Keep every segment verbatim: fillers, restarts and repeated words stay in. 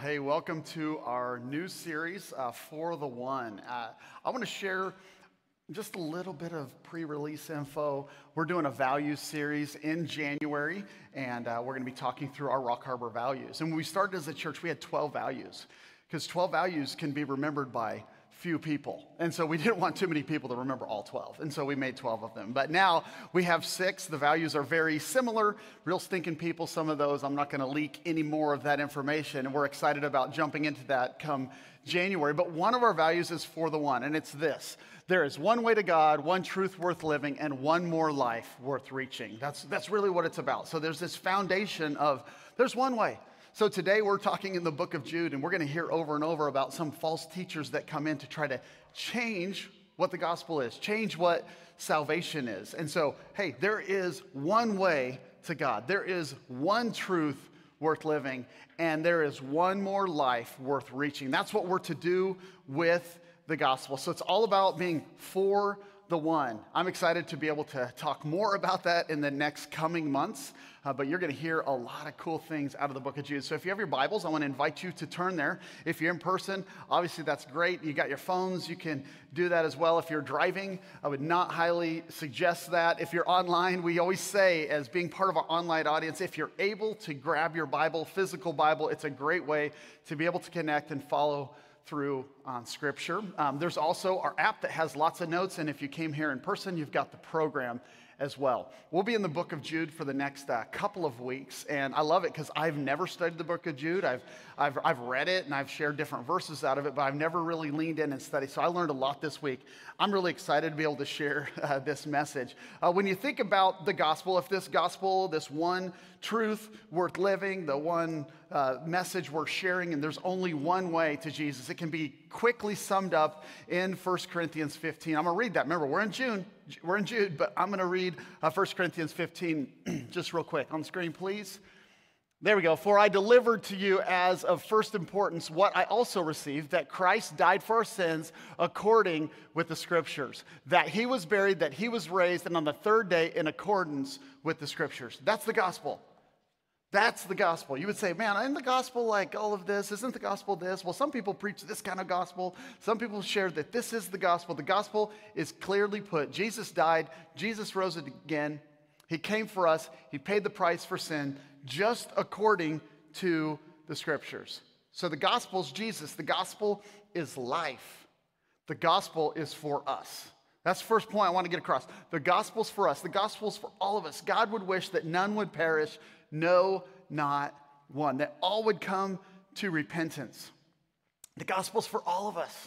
Hey, welcome to our new series, uh, For the One. Uh, I want to share just a little bit of pre-release info. We're doing a values series in January, and uh, we're going to be talking through our Rock Harbor values. And when we started as a church, we had twelve values, because twelve values can be remembered by few people. And so we didn't want too many people to remember all twelve. And so we made twelve of them. But now we have six. The values are very similar. Real stinking people, some of those. I'm not going to leak any more of that information. And we're excited about jumping into that come January. But one of our values is for the one. And it's this. There is one way to God, one truth worth living, and one more life worth reaching. That's, that's really what it's about. So there's this foundation of there's one way. So today we're talking in the book of Jude, and we're going to hear over and over about some false teachers that come in to try to change what the gospel is, change what salvation is. And so, hey, there is one way to God. There is one truth worth living, and there is one more life worth reaching. That's what we're to do with the gospel. So it's all about being for the one. I'm excited to be able to talk more about that in the next coming months, uh, but you're going to hear a lot of cool things out of the book of Jude. So if you have your Bibles, I want to invite you to turn there. If you're in person, obviously that's great. You got your phones, you can do that as well. If you're driving, I would not highly suggest that. If you're online, we always say, as being part of our online audience, if you're able to grab your Bible, physical Bible, it's a great way to be able to connect and follow through on Scripture. Um, there's also our app that has lots of notes, and if you came here in person, you've got the program as well. We'll be in the book of Jude for the next uh, couple of weeks, and I love it because I've never studied the book of Jude. I've, I've, I've read it, and I've shared different verses out of it, but I've never really leaned in and studied, so I learned a lot this week. I'm really excited to be able to share uh, this message. Uh, when you think about the gospel, if this gospel, this one truth worth living, the one uh, message worth sharing, and there's only one way to Jesus, it can be quickly summed up in First Corinthians fifteen. I'm going to read that. Remember, we're in June. We're in Jude, but I'm going to read uh, First Corinthians fifteen just real quick. On the screen, please. There we go. For I delivered to you as of first importance what I also received, that Christ died for our sins according with the Scriptures, that he was buried, that he was raised, and on the third day in accordance with the Scriptures. That's the gospel. That's the gospel. You would say, man, isn't the gospel like all of this? Isn't the gospel this? Well, some people preach this kind of gospel. Some people share that this is the gospel. The gospel is clearly put. Jesus died. Jesus rose again. He came for us. He paid the price for sin just according to the Scriptures. So the gospel is Jesus. The gospel is life. The gospel is for us. That's the first point I want to get across. The gospel's for us. The gospel's for all of us. God would wish that none would perish, no, not one, that all would come to repentance. The gospel's for all of us.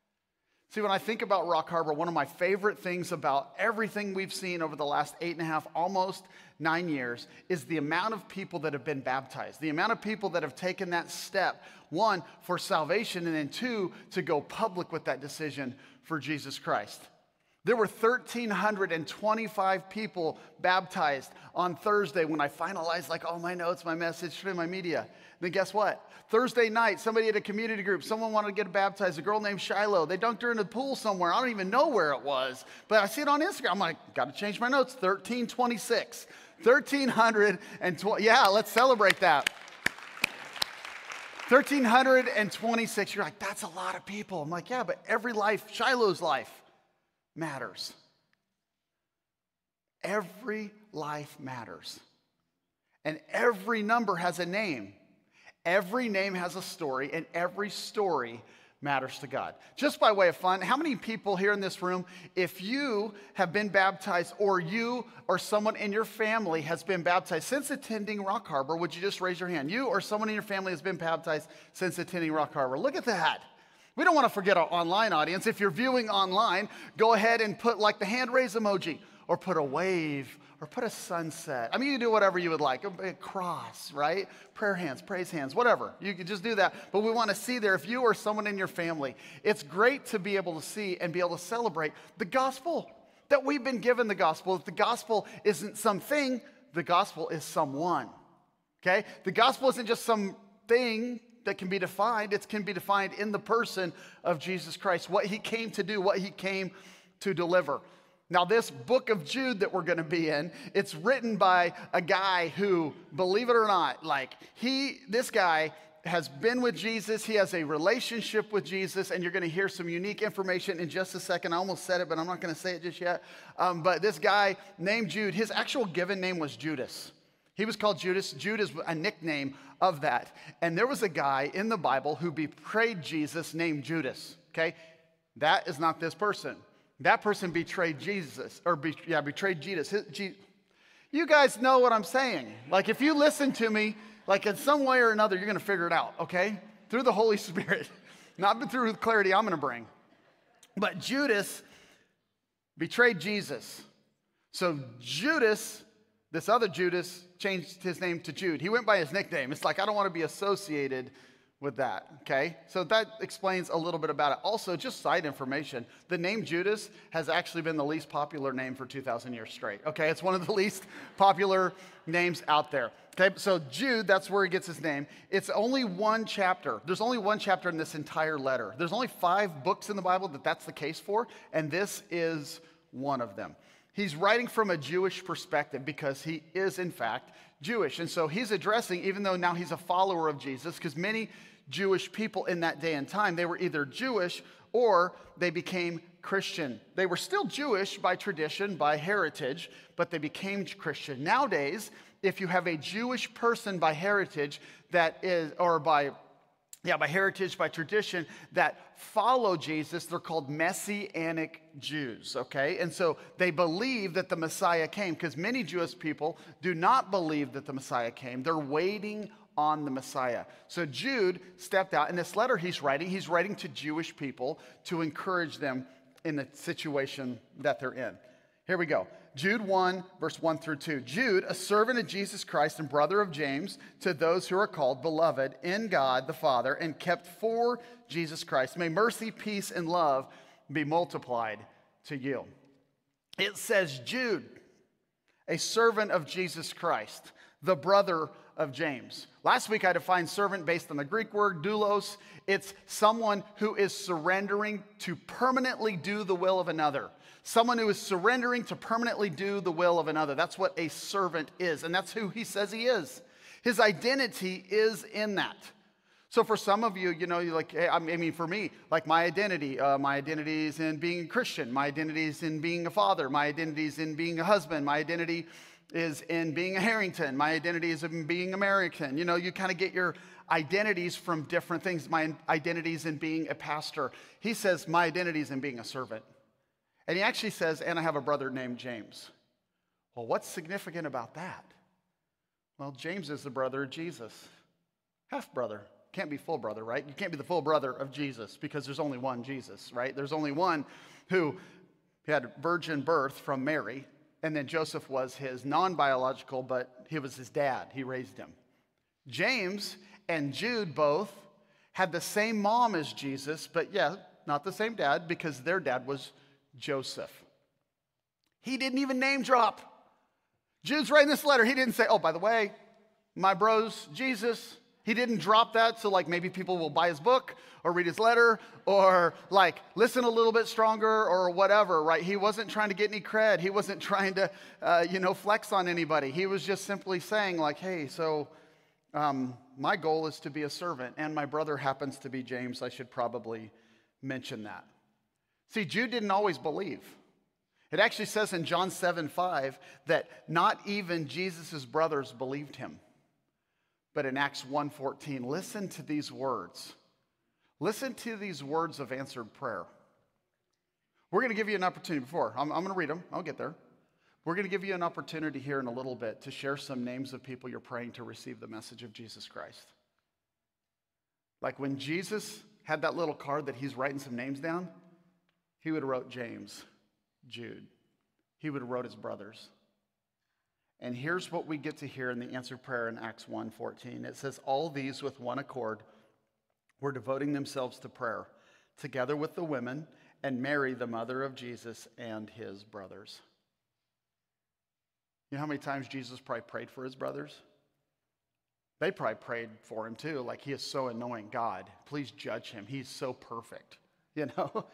See, when I think about Rock Harbor, one of my favorite things about everything we've seen over the last eight and a half, almost nine years, is the amount of people that have been baptized, the amount of people that have taken that step, one, for salvation, and then two, to go public with that decision for Jesus Christ. There were one thousand three hundred twenty-five people baptized on Thursday when I finalized like all my notes, my message, my media. Then guess what? Thursday night, somebody at a community group, someone wanted to get baptized, a girl named Shiloh. They dunked her in a pool somewhere. I don't even know where it was, but I see it on Instagram. I'm like, got to change my notes. thirteen twenty-six. one thousand three hundred twenty. Yeah, let's celebrate that. one thousand three hundred twenty-six. You're like, that's a lot of people. I'm like, yeah, but every life, Shiloh's life, matters. Every life matters. And every number has a name. Every name has a story, and every story matters to God. Just by way of fun, how many people here in this room, if you have been baptized or you or someone in your family has been baptized since attending Rock Harbor, would you just raise your hand? You or someone in your family has been baptized since attending Rock Harbor. Look at that. We don't want to forget our online audience. If you're viewing online, go ahead and put like the hand raise emoji, or put a wave, or put a sunset. I mean, you can do whatever you would like. A cross, right? Prayer hands, praise hands, whatever. You can just do that. But we want to see there, if you or someone in your family, it's great to be able to see and be able to celebrate the gospel, that we've been given the gospel. That the gospel isn't something, the gospel is someone. Okay? The gospel isn't just some thing that can be defined. It can be defined in the person of Jesus Christ, what he came to do, what he came to deliver. Now, this book of Jude that we're going to be in, it's written by a guy who, believe it or not, like he, this guy has been with Jesus. He has a relationship with Jesus, and you're going to hear some unique information in just a second. I almost said it, but I'm not going to say it just yet. Um, but this guy named Jude, his actual given name was Judas. He was called Judas. Jude is a nickname of that. And there was a guy in the Bible who betrayed Jesus named Judas, okay? That is not this person. That person betrayed Jesus, or be, yeah, betrayed Jesus. His, G, you guys know what I'm saying. Like, if you listen to me, like in some way or another, you're going to figure it out, okay? Through the Holy Spirit. Not through the clarity I'm going to bring. But Judas betrayed Jesus. So Judas, this other Judas, changed his name to Jude. He went by his nickname. It's like, I don't want to be associated with that, okay? So that explains a little bit about it. Also, just side information, the name Judas has actually been the least popular name for two thousand years straight, okay? It's one of the least popular names out there, okay? So Jude, that's where he gets his name. It's only one chapter. There's only one chapter in this entire letter. There's only five books in the Bible that that's the case for, and this is one of them. He's writing from a Jewish perspective because he is, in fact, Jewish. And so he's addressing, even though now he's a follower of Jesus, because many Jewish people in that day and time, they were either Jewish or they became Christian. They were still Jewish by tradition, by heritage, but they became Christian. Nowadays, if you have a Jewish person by heritage that is, or by, yeah, by heritage, by tradition, that follow Jesus, they're called Messianic Jews, okay? And so they believe that the Messiah came, because many Jewish people do not believe that the Messiah came. They're waiting on the Messiah. So Jude stepped out. In this letter he's writing, he's writing to Jewish people to encourage them in the situation that they're in. Here we go. Jude one, verse one through two. Jude, a servant of Jesus Christ and brother of James, to those who are called beloved in God the Father and kept for Jesus Christ. May mercy, peace, and love be multiplied to you. It says Jude, a servant of Jesus Christ, the brother of James. Last week I defined servant based on the Greek word doulos. It's someone who is surrendering to permanently do the will of another. Someone who is surrendering to permanently do the will of another. That's what a servant is, and that's who he says he is. His identity is in that. So for some of you, you know, you're like, hey, I mean, for me, like my identity, uh, my identity is in being a Christian. My identity is in being a father. My identity is in being a husband. My identity is in being a Harrington. My identity is in being American. You know, you kind of get your identities from different things. My identity is in being a pastor. He says, my identity is in being a servant. And he actually says, and I have a brother named James. Well, what's significant about that? Well, James is the brother of Jesus. Half brother. Can't be full brother, right? You can't be the full brother of Jesus because there's only one Jesus, right? There's only one who had virgin birth from Mary. And then Joseph was his non-biological, but he was his dad. He raised him. James and Jude both had the same mom as Jesus, but yeah, not the same dad because their dad was Joseph. He didn't even name drop. Jude's writing this letter. He didn't say, oh, by the way, my bro's Jesus. He didn't drop that so like maybe people will buy his book or read his letter or like listen a little bit stronger or whatever, right? He wasn't trying to get any cred. He wasn't trying to, uh, you know, flex on anybody. He was just simply saying like, hey, so um, my goal is to be a servant and my brother happens to be James. I should probably mention that. See, Jude didn't always believe. It actually says in John seven five that not even Jesus' brothers believed him. But in Acts one fourteen, listen to these words. Listen to these words of answered prayer. We're going to give you an opportunity before. I'm, I'm going to read them. I'll get there. We're going to give you an opportunity here in a little bit to share some names of people you're praying to receive the message of Jesus Christ. Like when Jesus had that little card that he's writing some names down, he would have wrote James, Jude. He would have wrote his brothers. And here's what we get to hear in the answered prayer in Acts one fourteen. It says, all these with one accord were devoting themselves to prayer, together with the women and Mary, the mother of Jesus, and his brothers. You know how many times Jesus probably prayed for his brothers? They probably prayed for him too, like he is so annoying. God, please judge him. He's so perfect, you know?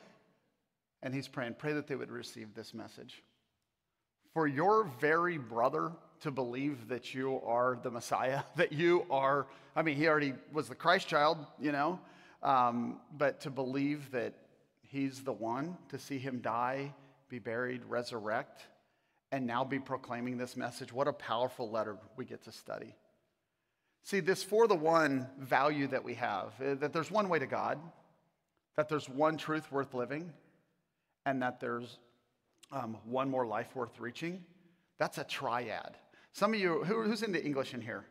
And he's praying, pray that they would receive this message. For your very brother to believe that you are the Messiah, that you are, I mean, he already was the Christ child, you know, um, but to believe that he's the one, to see him die, be buried, resurrect, and now be proclaiming this message. What a powerful letter we get to study. See, this for the one value that we have, that there's one way to God, that there's one truth worth living, and that there's um, one more life worth reaching. That's a triad. Some of you, who, who's into English in here?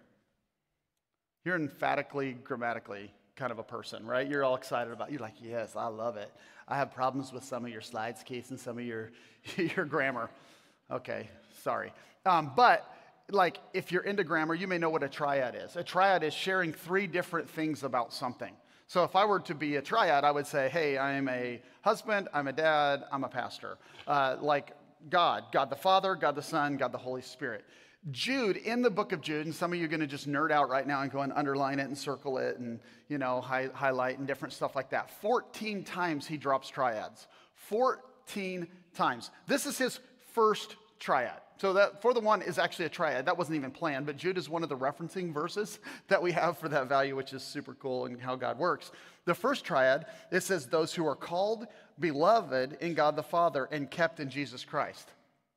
You're emphatically, grammatically kind of a person, right? You're all excited about it. You're like, yes, I love it. I have problems with some of your slides, Keith, and some of your, your grammar. Okay, sorry. Um, but like, if you're into grammar, you may know what a triad is. A triad is sharing three different things about something. So if I were to be a triad, I would say, hey, I'm a husband, I'm a dad, I'm a pastor. Uh, like God, God the Father, God the Son, God the Holy Spirit. Jude, in the book of Jude, and some of you are going to just nerd out right now and go and underline it and circle it and, you know, hi- highlight and different stuff like that. fourteen times he drops triads. fourteen times. This is his first triad. So that for the one is actually a triad. That wasn't even planned, but Jude is one of the referencing verses that we have for that value, which is super cool and how God works. The first triad, it says those who are called, beloved in God the Father, and kept in Jesus Christ.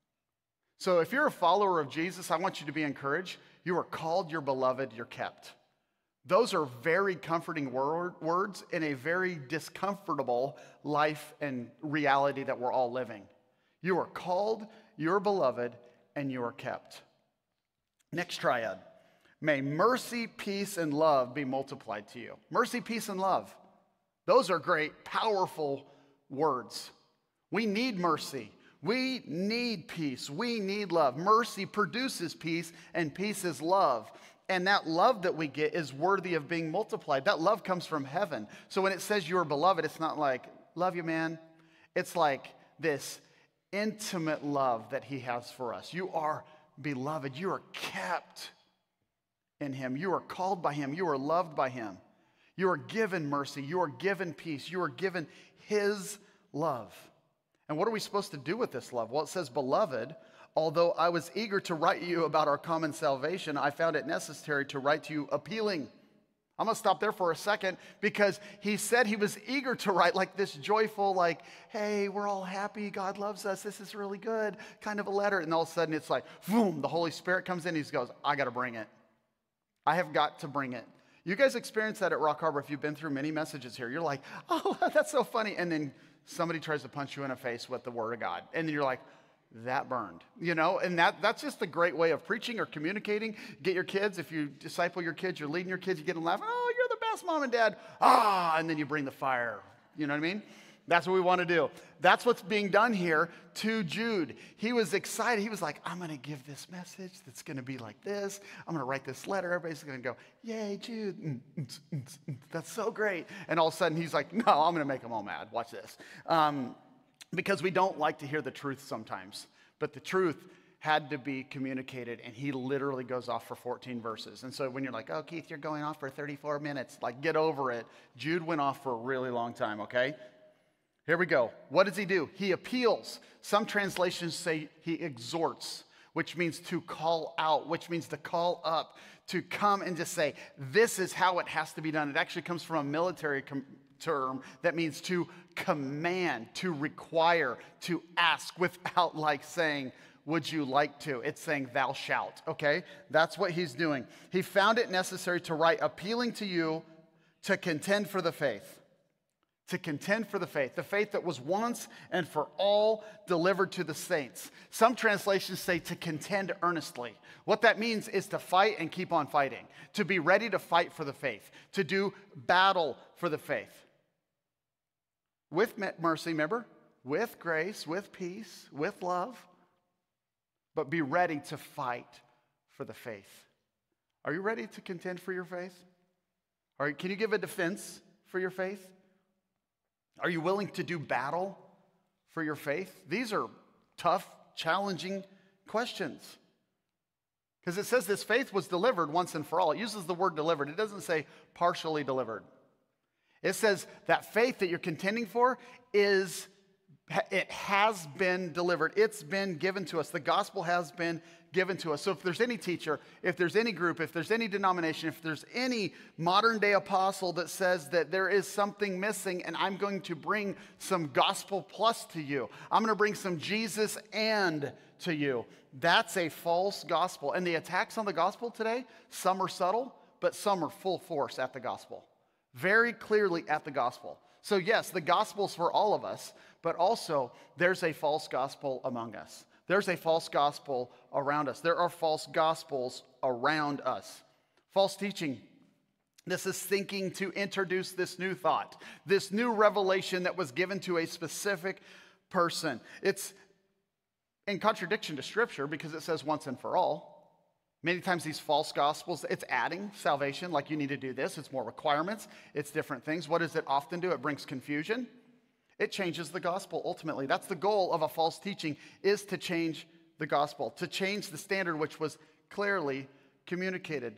So if you're a follower of Jesus, I want you to be encouraged. You are called, you're beloved, you're kept. Those are very comforting word, words in a very discomfortable life and reality that we're all living. You are called, you're beloved, and you are kept. Next triad. May mercy, peace, and love be multiplied to you. Mercy, peace, and love. Those are great, powerful words. We need mercy. We need peace. We need love. Mercy produces peace, and peace is love. And that love that we get is worthy of being multiplied. That love comes from heaven. So when it says you are beloved, it's not like, love you, man. It's like this intimate love that he has for us. You are beloved. You are kept in him. You are called by him. You are loved by him. You are given mercy. You are given peace. You are given his love. And what are we supposed to do with this love? Well, it says, beloved, although I was eager to write you about our common salvation, I found it necessary to write to you appealing. I'm going to stop there for a second because he said he was eager to write like this joyful, like, hey, we're all happy. God loves us. This is really good kind of a letter. And all of a sudden it's like, boom, the Holy Spirit comes in. He goes, I got to bring it. I have got to bring it. You guys experience that at Rock Harbor if you've been through many messages here. You're like, oh, that's so funny. And then somebody tries to punch you in the face with the word of God. And then you're like, that burned, you know, and that that's just a great way of preaching or communicating. Get your kids, if you disciple your kids, you're leading your kids, you get them laughing, oh, you're the best, mom and dad. Ah, and then you bring the fire. You know what I mean? That's what we want to do. That's what's being done here to Jude. He was excited. He was like, I'm going to give this message that's going to be like this. I'm going to write this letter. Everybody's going to go, yay, Jude. Mm, mm, mm, mm. That's so great. And all of a sudden he's like, no, I'm going to make them all mad. Watch this. Um, Because we don't like to hear the truth sometimes. But the truth had to be communicated, and he literally goes off for fourteen verses. And so when you're like, oh, Keith, you're going off for thirty-four minutes, like, get over it. Jude went off for a really long time, okay? Here we go. What does he do? He appeals. Some translations say he exhorts, which means to call out, which means to call up, to come and just say, this is how it has to be done. It actually comes from a military com- term that means to command, to require, to ask without like saying, would you like to? It's saying thou shalt, okay? That's what he's doing. He found it necessary to write appealing to you to contend for the faith. To contend for the faith, the faith that was once and for all delivered to the saints. Some translations say to contend earnestly. What that means is to fight and keep on fighting, to be ready to fight for the faith, to do battle for the faith. With mercy, remember, with grace, with peace, with love, but be ready to fight for the faith. Are you ready to contend for your faith? Or can you give a defense for your faith? Are you willing to do battle for your faith? These are tough, challenging questions. Because it says this faith was delivered once and for all. It uses the word delivered. It doesn't say partially delivered. It says that faith that you're contending for is It has been delivered. It's been given to us. The gospel has been given to us. So if there's any teacher, if there's any group, if there's any denomination, if there's any modern day apostle that says that there is something missing and I'm going to bring some gospel plus to you, I'm going to bring some Jesus and to you, that's a false gospel. And the attacks on the gospel today, some are subtle, but some are full force at the gospel. Very clearly at the gospel. So yes, the gospel's for all of us, but also there's a false gospel among us. There's a false gospel around us. There are false gospels around us. False teaching. This is thinking to introduce this new thought, this new revelation that was given to a specific person. It's in contradiction to Scripture because it says once and for all. Many times these false gospels, it's adding salvation, like you need to do this. It's more requirements. It's different things. What does it often do? It brings confusion. It changes the gospel ultimately. That's the goal of a false teaching, is to change the gospel, to change the standard which was clearly communicated.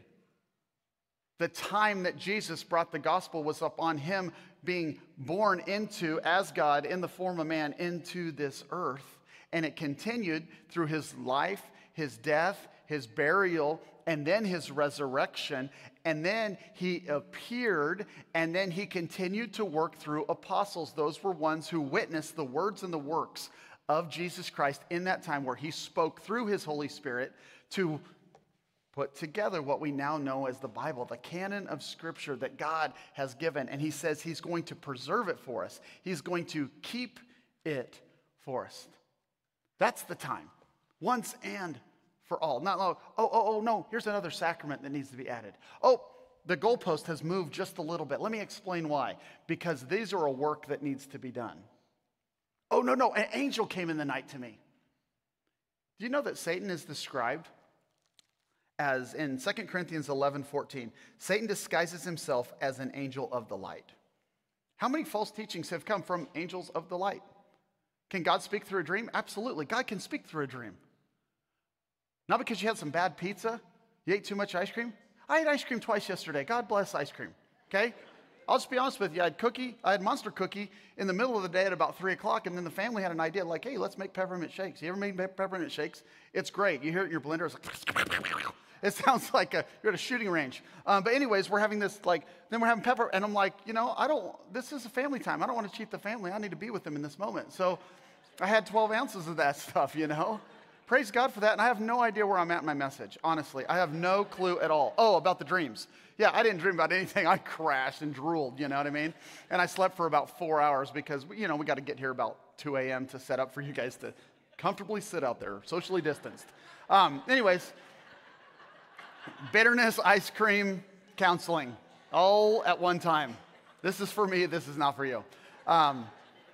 The time that Jesus brought the gospel was upon him being born into, as God, in the form of man, into this earth. And it continued through his life, his death, his burial, and then his resurrection. And then he appeared, and then he continued to work through apostles. Those were ones who witnessed the words and the works of Jesus Christ in that time where he spoke through his Holy Spirit to put together what we now know as the Bible, the canon of Scripture that God has given. And he says he's going to preserve it for us. He's going to keep it for us. That's the time. Once and for all. Not like, oh, oh, oh, no, here's another sacrament that needs to be added. Oh, the goalpost has moved just a little bit. Let me explain why. Because these are a work that needs to be done. Oh, no, no, an angel came in the night to me. Do you know that Satan is described as, in Second Corinthians eleven fourteen, Satan disguises himself as an angel of the light. How many false teachings have come from angels of the light? Can God speak through a dream? Absolutely. God can speak through a dream. Not because you had some bad pizza, you ate too much ice cream. I ate ice cream twice yesterday. God bless ice cream, okay? I'll just be honest with you. I had cookie, I had Monster Cookie in the middle of the day at about three o'clock, and then the family had an idea like, hey, let's make peppermint shakes. You ever made peppermint shakes? It's great. You hear it in your blender. It's like, it sounds like a, you're at a shooting range. Um, but anyways, we're having this, like, then we're having pepper, and I'm like, you know, I don't, this is a family time. I don't want to cheat the family. I need to be with them in this moment. So I had twelve ounces of that stuff, you know? Praise God for that, and I have no idea where I'm at in my message, honestly. I have no clue at all. Oh, about the dreams. Yeah, I didn't dream about anything. I crashed and drooled, you know what I mean? And I slept for about four hours because, you know, we got to get here about two a.m. to set up for you guys to comfortably sit out there, socially distanced. Um, anyways, bitterness, ice cream, counseling, all at one time. This is for me. This is not for you. Um,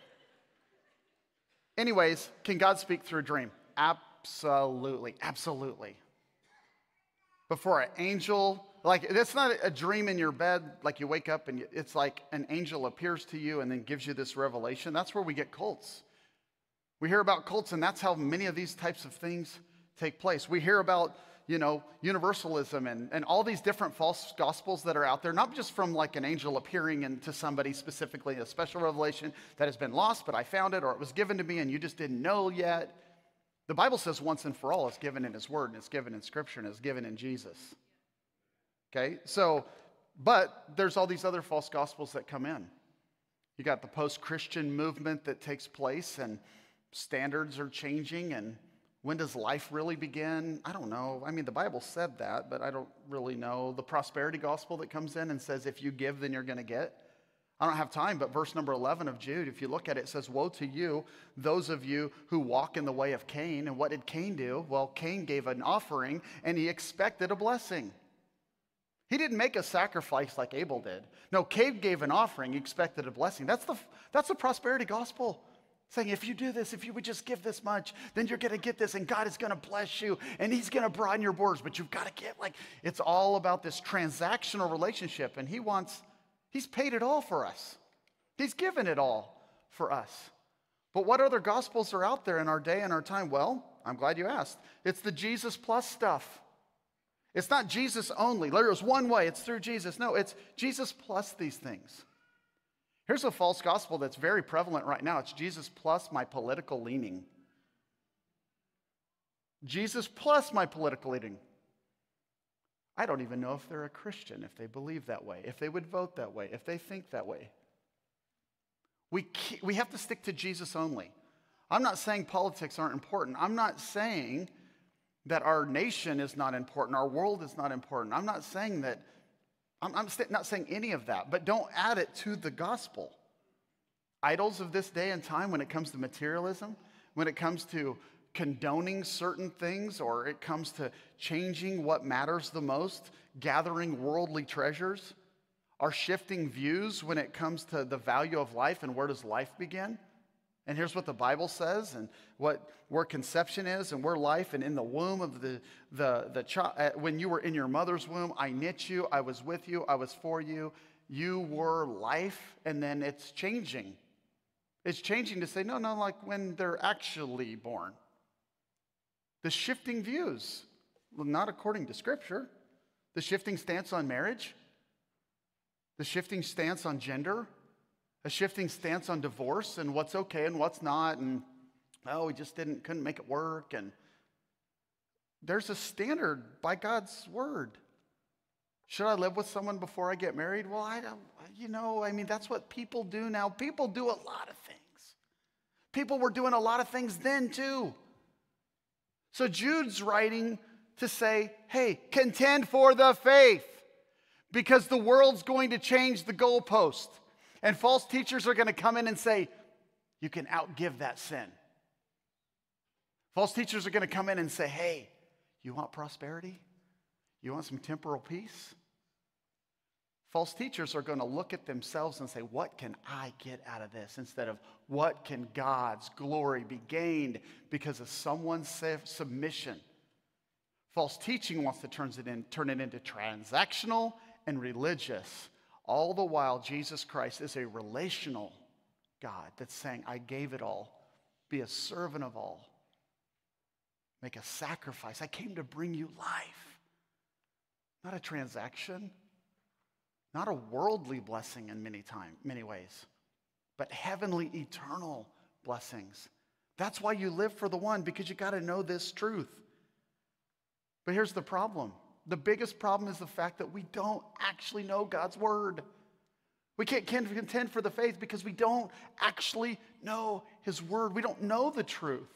anyways, can God speak through a dream? Absolutely. Absolutely, absolutely. But for an angel, like, it's not a dream in your bed, like you wake up and you, it's like an angel appears to you and then gives you this revelation. That's where we get cults. We hear about cults, and that's how many of these types of things take place. We hear about, you know, universalism and, and all these different false gospels that are out there, not just from like an angel appearing in, to somebody specifically, a special revelation that has been lost, but I found it, or it was given to me and you just didn't know yet. The Bible says once and for all, it's given in his word, and it's given in Scripture, and it's given in Jesus. Okay, so, but there's all these other false gospels that come in. You got the post-Christian movement that takes place, and standards are changing, and when does life really begin? I don't know. I mean, the Bible said that, but I don't really know. The prosperity gospel that comes in and says, if you give, then you're going to get. I don't have time, but verse number eleven of Jude, if you look at it, it says, woe to you, those of you who walk in the way of Cain. And what did Cain do? Well, Cain gave an offering, and he expected a blessing. He didn't make a sacrifice like Abel did. No, Cain gave an offering, he expected a blessing. That's the, that's the prosperity gospel. Saying, if you do this, if you would just give this much, then you're going to get this, and God is going to bless you, and he's going to broaden your borders. But you've got to get, like, it's all about this transactional relationship, and he wants... He's paid it all for us. He's given it all for us. But what other gospels are out there in our day and our time? Well, I'm glad you asked. It's the Jesus plus stuff. It's not Jesus only. There's one way. It's through Jesus. No, it's Jesus plus these things. Here's a false gospel that's very prevalent right now. It's Jesus plus my political leaning. Jesus plus my political leaning. I don't even know if they're a Christian, if they believe that way, if they would vote that way, if they think that way. We, we have to stick to Jesus only. I'm not saying politics aren't important. I'm not saying that our nation is not important, our world is not important. I'm not saying that, I'm, I'm not saying any of that, but don't add it to the gospel. Idols of this day and time, when it comes to materialism, when it comes to condoning certain things, or it comes to changing what matters the most, gathering worldly treasures, our shifting views when it comes to the value of life and where does life begin. And here's what the Bible says, and what where conception is, and where life, and in the womb of the the the child, when you were in your mother's womb, I knit you, I was with you, I was for you, you were life, and then it's changing. It's changing to say, no, no, like when they're actually born. The shifting views, well, not according to Scripture. The shifting stance on marriage, the shifting stance on gender, a shifting stance on divorce and what's okay and what's not, and oh, we just didn't couldn't make it work. And there's a standard by God's word. Should I live with someone before I get married? Well, I don't, you know, I mean, that's what people do now. People do a lot of things. People were doing a lot of things then too. So Jude's writing to say, hey, contend for the faith, because the world's going to change the goalpost. And false teachers are going to come in and say, you can outgive that sin. False teachers are going to come in and say, hey, you want prosperity? You want some temporal peace? False teachers are going to look at themselves and say, what can I get out of this? Instead of, what can God's glory be gained because of someone's submission? False teaching wants to turn it, in, turn it into transactional and religious. All the while, Jesus Christ is a relational God that's saying, I gave it all. Be a servant of all. Make a sacrifice. I came to bring you life. Not a transaction. Not a worldly blessing in many time, many ways. But heavenly, eternal blessings. That's why you live for the one, because you got to know this truth. But here's the problem. The biggest problem is the fact that we don't actually know God's word. We can't contend for the faith because we don't actually know his word. We don't know the truth.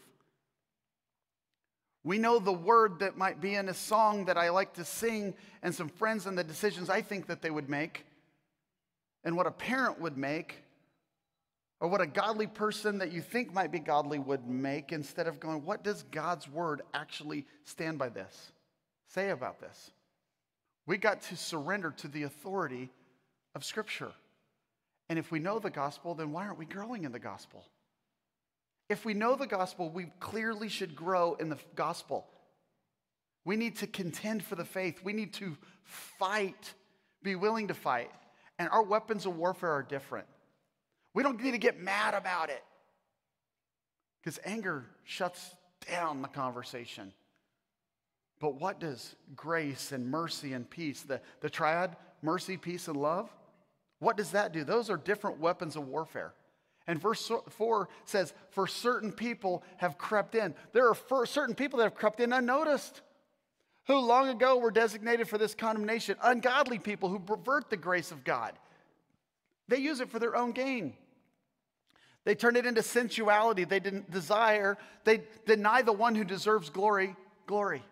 We know the word that might be in a song that I like to sing, and some friends, and the decisions I think that they would make, and what a parent would make, or what a godly person that you think might be godly would make, instead of going, what does God's word actually stand by this? Say about this. We got to surrender to the authority of Scripture. And if we know the gospel, then why aren't we growing in the gospel? If we know the gospel, we clearly should grow in the gospel. We need to contend for the faith. We need to fight, be willing to fight. And our weapons of warfare are different. We don't need to get mad about it, because anger shuts down the conversation. But what does grace and mercy and peace, the, the triad, mercy, peace, and love, what does that do? Those are different weapons of warfare. And verse four says, for certain people have crept in. There are certain people that have crept in unnoticed, who long ago were designated for this condemnation. Ungodly people who pervert the grace of God. They use it for their own gain. They turn it into sensuality. They didn't desire. They deny the one who deserves glory, glory.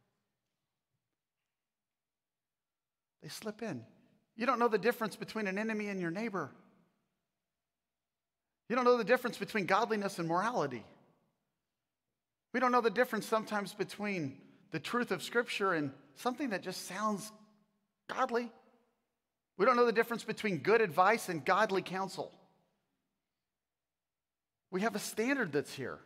They slip in. You don't know the difference between an enemy and your neighbor. You don't know the difference between godliness and morality. We don't know the difference sometimes between the truth of Scripture and something that just sounds godly. We don't know the difference between good advice and godly counsel. We have a standard that's here.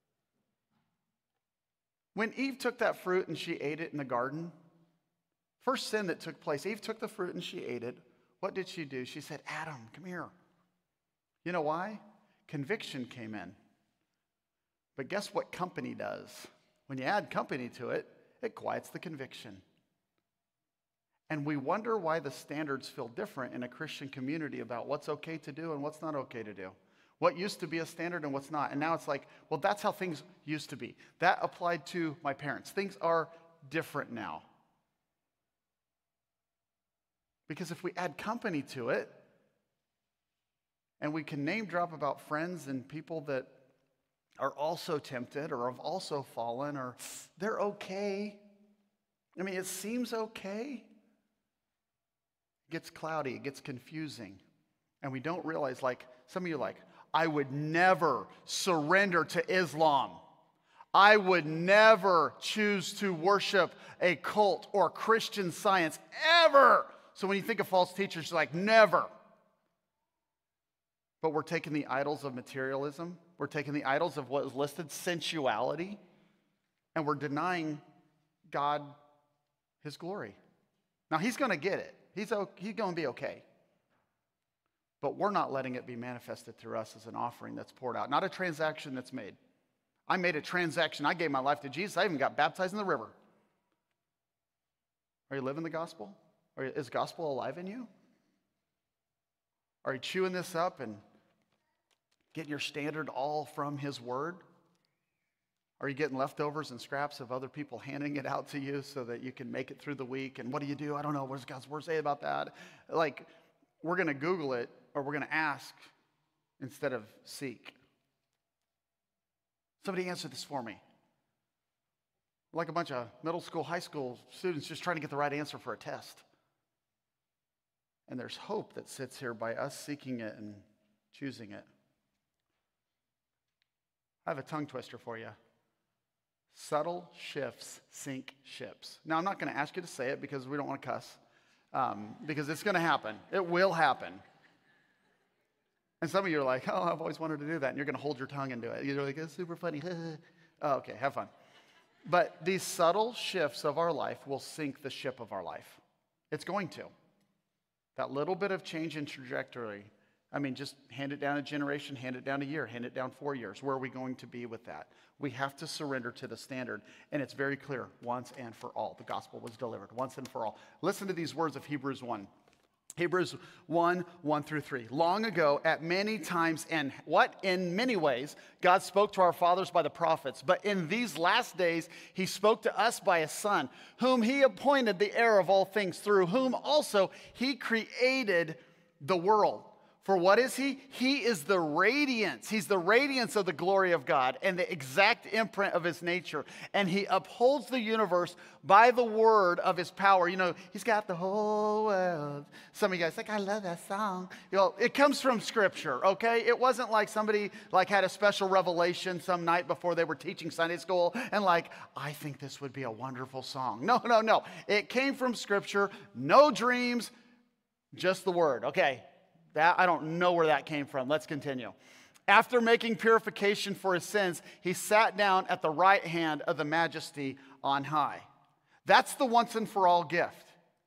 When Eve took that fruit and she ate it in the garden, first sin that took place, Eve took the fruit and she ate it. What did she do? She said, Adam, come here. You know why? Conviction came in. But guess what company does? When you add company to it, it quiets the conviction. And we wonder why the standards feel different in a Christian community about what's okay to do and what's not okay to do. What used to be a standard and what's not. And now it's like, well, that's how things used to be. That applied to my parents. Things are different now. Because if we add company to it, and we can name drop about friends and people that are also tempted or have also fallen, or they're okay. I mean, it seems okay. It gets cloudy, it gets confusing. And we don't realize, like, some of you are like, I would never surrender to Islam. I would never choose to worship a cult or Christian Science, ever. So when you think of false teachers, you're like, never. But we're taking the idols of materialism. We're taking the idols of what is listed, sensuality, and we're denying God his glory. Now, he's going to get it. He's, he's going to be okay. But we're not letting it be manifested through us as an offering that's poured out, not a transaction that's made. I made a transaction. I gave my life to Jesus. I even got baptized in the river. Are you living the gospel? Or is gospel alive in you? Are you chewing this up and getting your standard all from his word? Are you getting leftovers and scraps of other people handing it out to you so that you can make it through the week? And what do you do? I don't know. What does God's word say about that? Like, we're going to Google it, or we're going to ask instead of seek. Somebody answer this for me. Like a bunch of middle school, high school students just trying to get the right answer for a test. And there's hope that sits here by us seeking it and choosing it. I have a tongue twister for you. Subtle shifts sink ships. Now, I'm not going to ask you to say it because we don't want to cuss. Um, because it's going to happen. It will happen. And some of you are like, oh, I've always wanted to do that. And you're going to hold your tongue and do it. You're like, it's super funny. Oh, okay, have fun. But these subtle shifts of our life will sink the ship of our life. It's going to. That little bit of change in trajectory, I mean, just hand it down a generation, hand it down a year, hand it down four years. Where are we going to be with that? We have to surrender to the standard. And it's very clear, once and for all. The gospel was delivered once and for all. Listen to these words of Hebrews one. Hebrews one, one through three. Long ago, at many times, and what? In many ways, God spoke to our fathers by the prophets. But in these last days, he spoke to us by his Son, whom he appointed the heir of all things, through whom also he created the world. For what is he? He is the radiance. He's the radiance of the glory of God and the exact imprint of his nature. And he upholds the universe by the word of his power. You know, he's got the whole world. Some of you guys like, I love that song. You know, it comes from Scripture, okay? It wasn't like somebody like had a special revelation some night before they were teaching Sunday school and like, I think this would be a wonderful song. No, no, no. It came from Scripture. No dreams, just the word. Okay. That, I don't know where that came from. Let's continue. After making purification for his sins, he sat down at the right hand of the Majesty on high. That's the once and for all gift.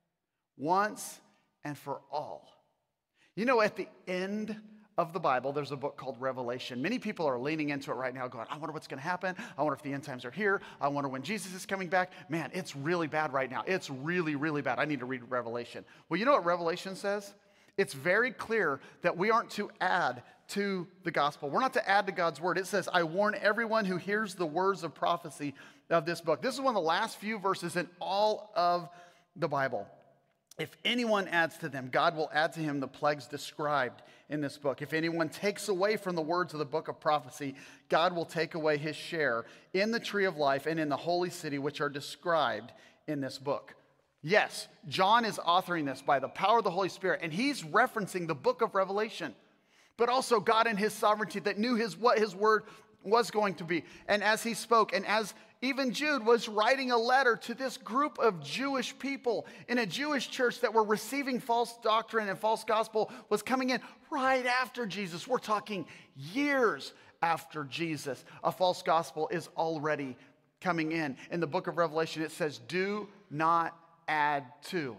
Once and for all. You know, at the end of the Bible, there's a book called Revelation. Many people are leaning into it right now going, I wonder what's going to happen. I wonder if the end times are here. I wonder when Jesus is coming back. Man, it's really bad right now. It's really, really bad. I need to read Revelation. Well, you know what Revelation says? It's very clear that we aren't to add to the gospel. We're not to add to God's word. It says, I warn everyone who hears the words of prophecy of this book. This is one of the last few verses in all of the Bible. If anyone adds to them, God will add to him the plagues described in this book. If anyone takes away from the words of the book of prophecy, God will take away his share in the tree of life and in the holy city, which are described in this book. Yes, John is authoring this by the power of the Holy Spirit, and he's referencing the book of Revelation, but also God in his sovereignty that knew his what his word was going to be. And as he spoke, and as even Jude was writing a letter to this group of Jewish people in a Jewish church that were receiving false doctrine and false gospel was coming in right after Jesus. We're talking years after Jesus. A false gospel is already coming in. In the book of Revelation, it says, do not add to.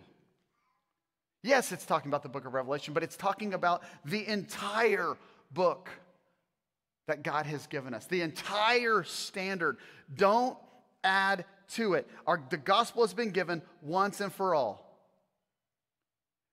Yes, it's talking about the book of Revelation, but it's talking about the entire book that God has given us. The entire standard. Don't add to it. Our, the gospel has been given once and for all.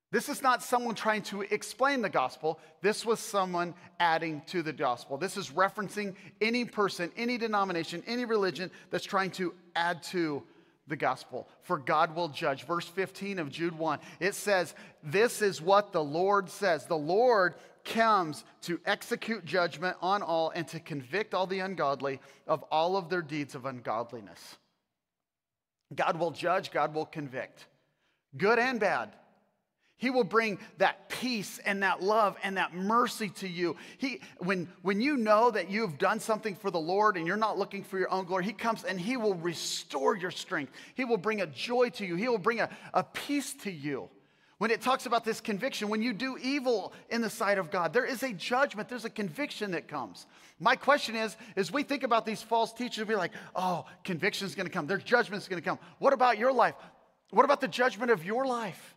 This is not someone trying to explain the gospel. This was someone adding to the gospel. This is referencing any person, any denomination, any religion that's trying to add to the gospel. For God will judge. Verse fifteen of Jude one, it says, this is what the Lord says. The Lord comes to execute judgment on all and to convict all the ungodly of all of their deeds of ungodliness. God will judge, God will convict, good and bad. He will bring that peace and that love and that mercy to you. He, when, when you know that you've done something for the Lord and you're not looking for your own glory, He comes and He will restore your strength. He will bring a joy to you. He will bring a, a peace to you. When it talks about this conviction, when you do evil in the sight of God, there is a judgment. There's a conviction that comes. My question is, as we think about these false teachers, we're like, oh, conviction is going to come. There's judgment is going to come. What about your life? What about the judgment of your life?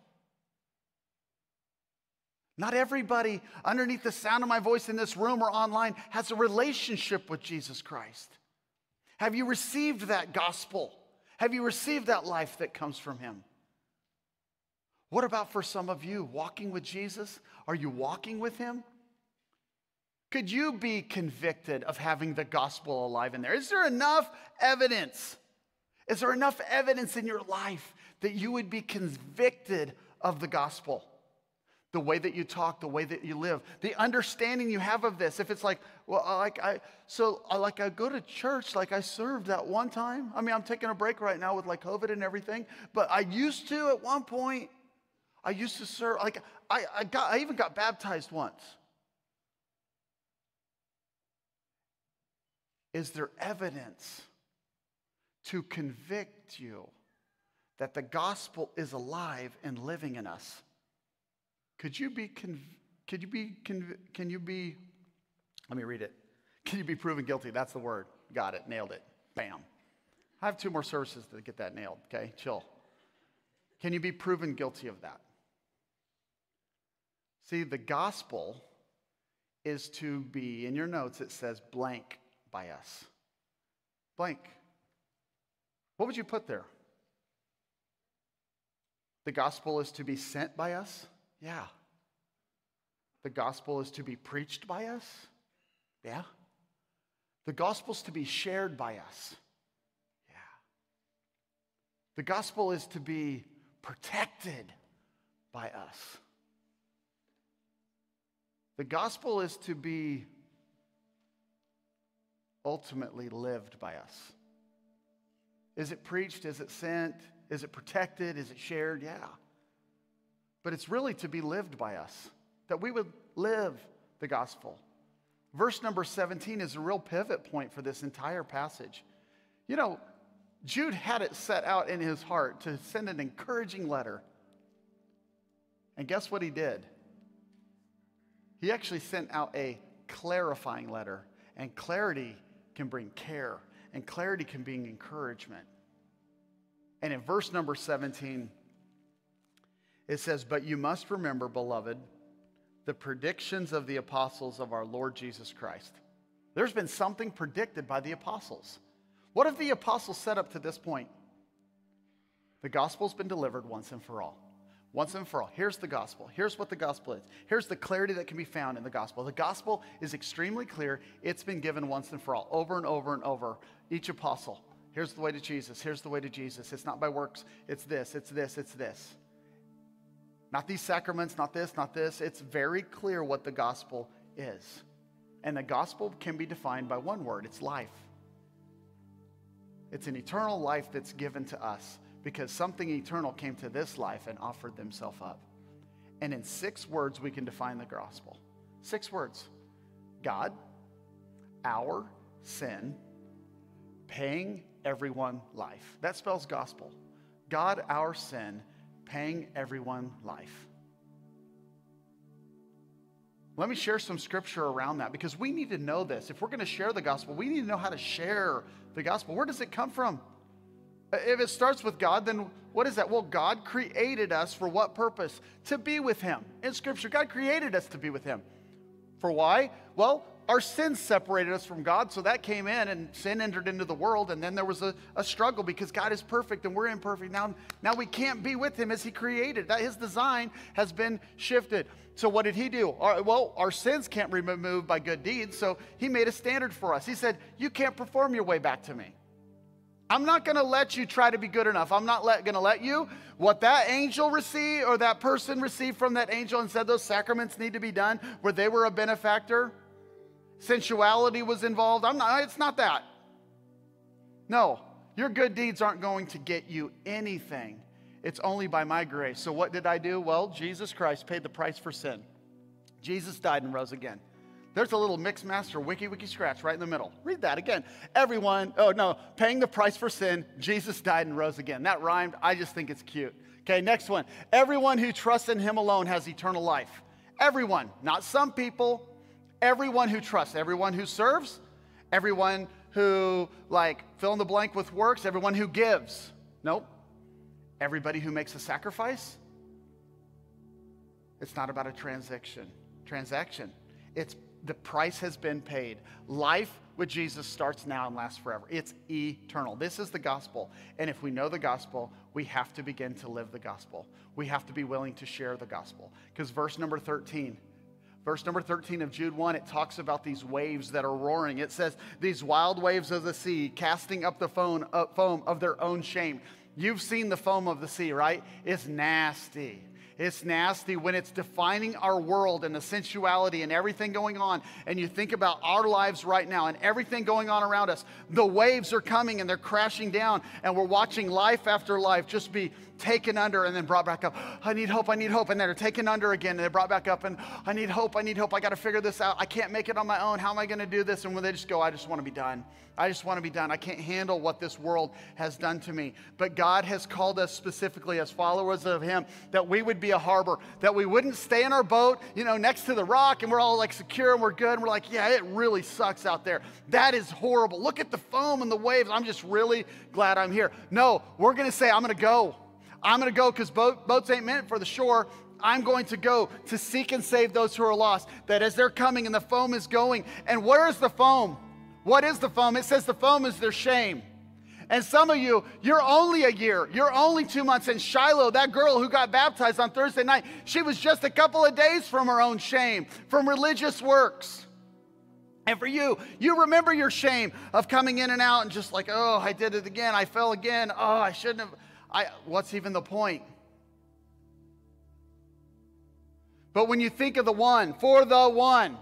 Not everybody underneath the sound of my voice in this room or online has a relationship with Jesus Christ. Have you received that gospel? Have you received that life that comes from Him? What about for some of you, walking with Jesus? Are you walking with Him? Could you be convicted of having the gospel alive in there? Is there enough evidence? Is there enough evidence in your life that you would be convicted of the gospel? The way that you talk, the way that you live, the understanding you have of this. If it's like, well, like I, so like I go to church, like I served that one time. I mean, I'm taking a break right now with like COVID and everything, but I used to at one point. I used to serve. Like I, I got, I even got baptized once. Is there evidence to convict you that the gospel is alive and living in us? Could you be, conv- could you be, conv- can you be, let me read it. Can you be proven guilty? That's the word. Got it. Nailed it. Bam. I have two more services to get that nailed. Okay, chill. Can you be proven guilty of that? See, the gospel is to be, in your notes it says blank by us. Blank. What would you put there? The gospel is to be sent by us? Yeah. The gospel is to be preached by us? Yeah. The gospel is to be shared by us? Yeah. The gospel is to be protected by us. The gospel is to be ultimately lived by us. Is it preached? Is it sent? Is it protected? Is it shared? Yeah. But it's really to be lived by us, that we would live the gospel. Verse number seventeen is a real pivot point for this entire passage. You know, Jude had it set out in his heart to send an encouraging letter. And guess what he did? He actually sent out a clarifying letter. And clarity can bring care. And clarity can bring encouragement. And in verse number seventeen, it says, but you must remember, beloved, the predictions of the apostles of our Lord Jesus Christ. There's been something predicted by the apostles. What have the apostles said up to this point? The gospel's been delivered once and for all. Once and for all. Here's the gospel. Here's what the gospel is. Here's the clarity that can be found in the gospel. The gospel is extremely clear. It's been given once and for all, over and over and over. Each apostle. Here's the way to Jesus. Here's the way to Jesus. It's not by works. It's this. It's this. It's this. Not these sacraments, not this, not this. It's very clear what the gospel is. And the gospel can be defined by one word. It's life. It's an eternal life that's given to us because something eternal came to this life and offered themselves up. And in six words, we can define the gospel. Six words. God, our sin, paying everyone life. That spells gospel. God, our sin, paying everyone life. Let me share some scripture around that because we need to know this. If we're going to share the gospel, we need to know how to share the gospel. Where does it come from? If it starts with God, then what is that? Well, God created us for what purpose? To be with Him. In Scripture, God created us to be with Him. For why? Well, our sins separated us from God, so that came in and sin entered into the world, and then there was a, a struggle because God is perfect and we're imperfect. Now, now we can't be with him as he created. That his design has been shifted. So what did he do? Our, well, our sins can't be removed by good deeds, so he made a standard for us. He said, you can't perform your way back to me. I'm not going to let you try to be good enough. I'm not going to let you, what that angel received or that person received from that angel and said those sacraments need to be done where they were a benefactor, sensuality was involved. I'm not, it's not that. No, your good deeds aren't going to get you anything. It's only by my grace. So what did I do? Well, Jesus Christ paid the price for sin. Jesus died and rose again. There's a little mix master wiki wiki scratch right in the middle. Read that again. Everyone, oh no, paying the price for sin, Jesus died and rose again. That rhymed. I just think it's cute. Okay, next one. Everyone who trusts in him alone has eternal life. Everyone, not some people. Everyone who trusts, everyone who serves, everyone who, like, fill in the blank with works, everyone who gives. Nope. Everybody who makes a sacrifice. It's not about a transaction. Transaction. It's the price has been paid. Life with Jesus starts now and lasts forever. It's eternal. This is the gospel. And if we know the gospel, we have to begin to live the gospel. We have to be willing to share the gospel. Because verse number thirteen, verse number thirteen of Jude one, it talks about these waves that are roaring. It says, these wild waves of the sea, casting up the foam, uh, foam of their own shame. You've seen the foam of the sea, right? It's nasty. It's nasty when it's defining our world and the sensuality and everything going on. And you think about our lives right now and everything going on around us. The waves are coming and they're crashing down. And we're watching life after life just be taken under and then brought back up. I need hope, I need hope. And then they're taken under again and they're brought back up. And I need hope, I need hope. I got to figure this out. I can't make it on my own. How am I going to do this? And when they just go, I just want to be done. I just want to be done. I can't handle what this world has done to me. But God has called us specifically as followers of him that we would be a harbor, that we wouldn't stay in our boat, you know, next to the rock and we're all like secure and we're good. And we're like, yeah, it really sucks out there. That is horrible. Look at the foam and the waves. I'm just really glad I'm here. No, we're going to say, I'm going to go. I'm going to go because boat, boats ain't meant for the shore. I'm going to go to seek and save those who are lost. That as they're coming and the foam is going. And where is the foam? What is the foam? It says the foam is their shame. And some of you, you're only a year. You're only two months. And Shiloh, that girl who got baptized on Thursday night, she was just a couple of days from her own shame, from religious works. And for you, you remember your shame of coming in and out and just like, oh, I did it again. I fell again. Oh, I shouldn't have. I, what's even the point? But when you think of the one, for the one,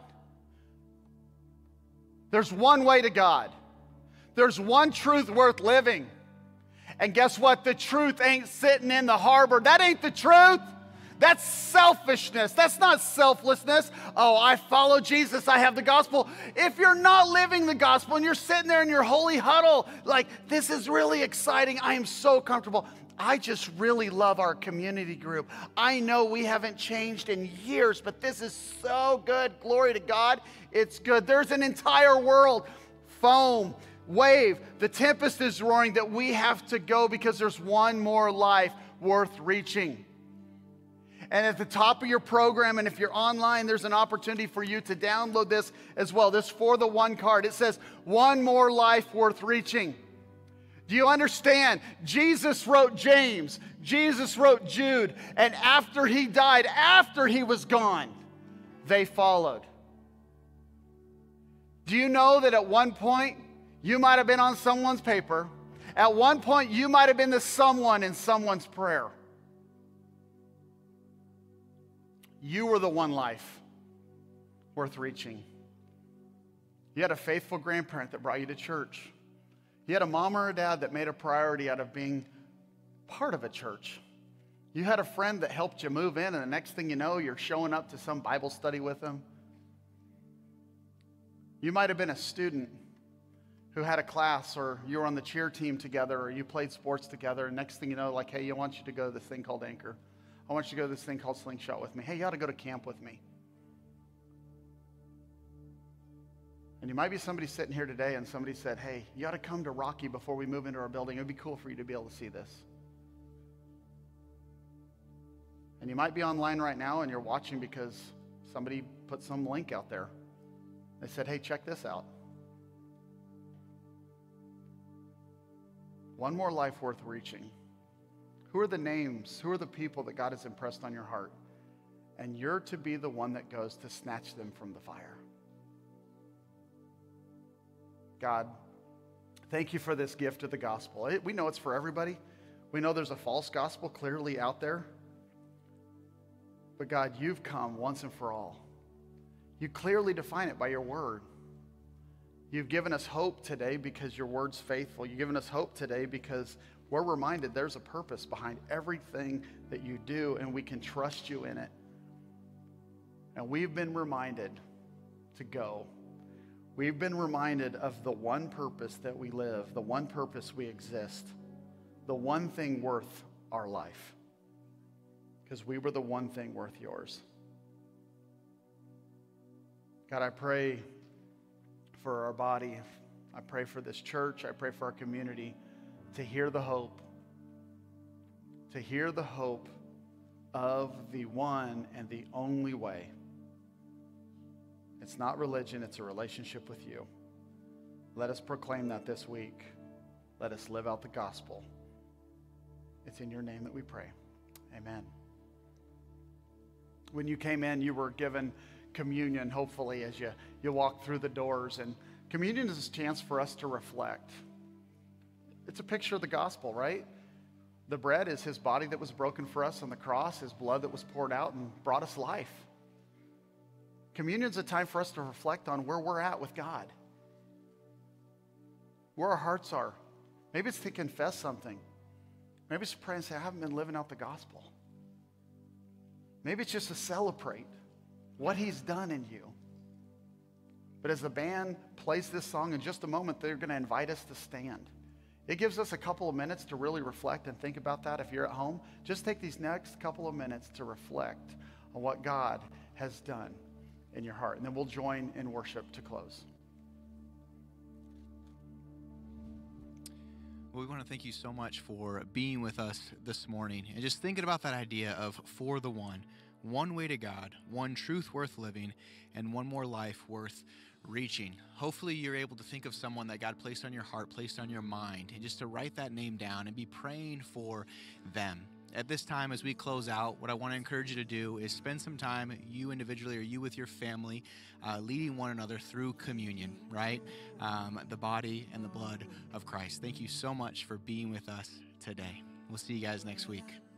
there's one way to God. There's one truth worth living. And guess what? The truth ain't sitting in the harbor. That ain't the truth. That's selfishness. That's not selflessness. Oh, I follow Jesus. I have the gospel. If you're not living the gospel and you're sitting there in your holy huddle, like, this is really exciting. I am so comfortable. I just really love our community group. I know we haven't changed in years, but this is so good. Glory to God. It's good. There's an entire world, foam, wave. The tempest is roaring that we have to go because there's one more life worth reaching. And at the top of your program, and if you're online, there's an opportunity for you to download this as well. This For the One card. It says, one more life worth reaching. Do you understand? Jesus wrote James. Jesus wrote Jude. And after he died, after he was gone, they followed. Do you know that at one point, you might have been on someone's paper. At one point, you might have been the someone in someone's prayer. You were the one life worth reaching. You had a faithful grandparent that brought you to church. You had a mom or a dad that made a priority out of being part of a church. You had a friend that helped you move in, and the next thing you know, you're showing up to some Bible study with them. You might have been a student who had a class, or you were on the cheer team together, or you played sports together, and next thing you know, like, hey, I want you to go to this thing called Anchor. I want you to go to this thing called Slingshot with me. Hey, you ought to go to camp with me. And you might be somebody sitting here today and somebody said, hey, you ought to come to Rocky before we move into our building. It would be cool for you to be able to see this. And you might be online right now and you're watching because somebody put some link out there. They said, hey, check this out. One more life worth reaching. Who are the names? Who are the people that God has impressed on your heart? And you're to be the one that goes to snatch them from the fire. God, thank you for this gift of the gospel. It, we know it's for everybody. We know there's a false gospel clearly out there. But God, you've come once and for all. You clearly define it by your word. You've given us hope today because your word's faithful. You've given us hope today because we're reminded there's a purpose behind everything that you do, and we can trust you in it. And we've been reminded to go. We've been reminded of the one purpose that we live, the one purpose we exist, the one thing worth our life. Because we were the one thing worth yours. God, I pray for our body. I pray for this church. I pray for our community to hear the hope, to hear the hope of the one and the only way. It's not religion, it's a relationship with you. Let us proclaim that this week. Let us live out the gospel. It's in your name that we pray. Amen. When you came in, you were given communion, hopefully, as you, you walk through the doors. And communion is a chance for us to reflect. It's a picture of the gospel, right? The bread is his body that was broken for us on the cross, his blood that was poured out and brought us life. Communion is a time for us to reflect on where we're at with God, where our hearts are. Maybe it's to confess something. Maybe it's to pray and say, I haven't been living out the gospel. Maybe it's just to celebrate what he's done in you. But as the band plays this song in just a moment, they're going to invite us to stand. It gives us a couple of minutes to really reflect and think about that. If you're at home, just take these next couple of minutes to reflect on what God has done in your heart. And then we'll join in worship to close. Well, we want to thank you so much for being with us this morning and just thinking about that idea of for the one, one way to God, one truth worth living, and one more life worth reaching. Hopefully you're able to think of someone that God placed on your heart, placed on your mind, and just to write that name down and be praying for them. At this time, as we close out, what I want to encourage you to do is spend some time, you individually or you with your family, uh, leading one another through communion, right? Um, the body and the blood of Christ. Thank you so much for being with us today. We'll see you guys next week.